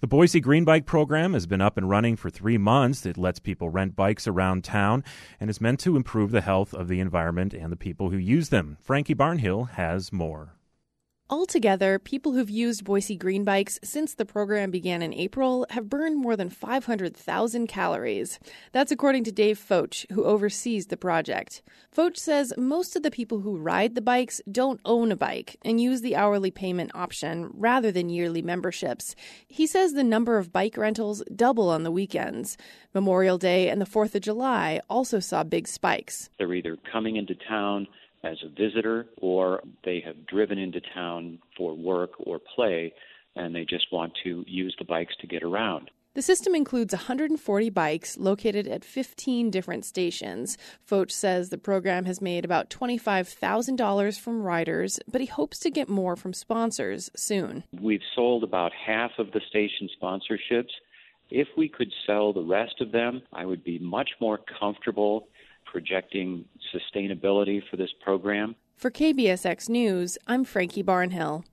The Boise Green Bike program has been up and running for 3 months. It lets people rent bikes around town and is meant to improve the health of the environment and the people who use them. Frankie Barnhill has more. Altogether, people who've used Boise Green Bikes since the program began in April have burned more than 500,000 calories. That's according to Dave Foch, who oversees the project. Foch says most of the people who ride the bikes don't own a bike and use the hourly payment option rather than yearly memberships. He says the number of bike rentals double on the weekends. Memorial Day and the 4th of July also saw big spikes. They're either coming into town as a visitor, or they have driven into town for work or play, and they just want to use the bikes to get around. The system includes 140 bikes located at 15 different stations. Foch says the program has made about $25,000 from riders, but he hopes to get more from sponsors soon. We've sold about half of the station sponsorships. If we could sell the rest of them, I would be much more comfortable projecting sustainability for this program. For KBSX News, I'm Frankie Barnhill.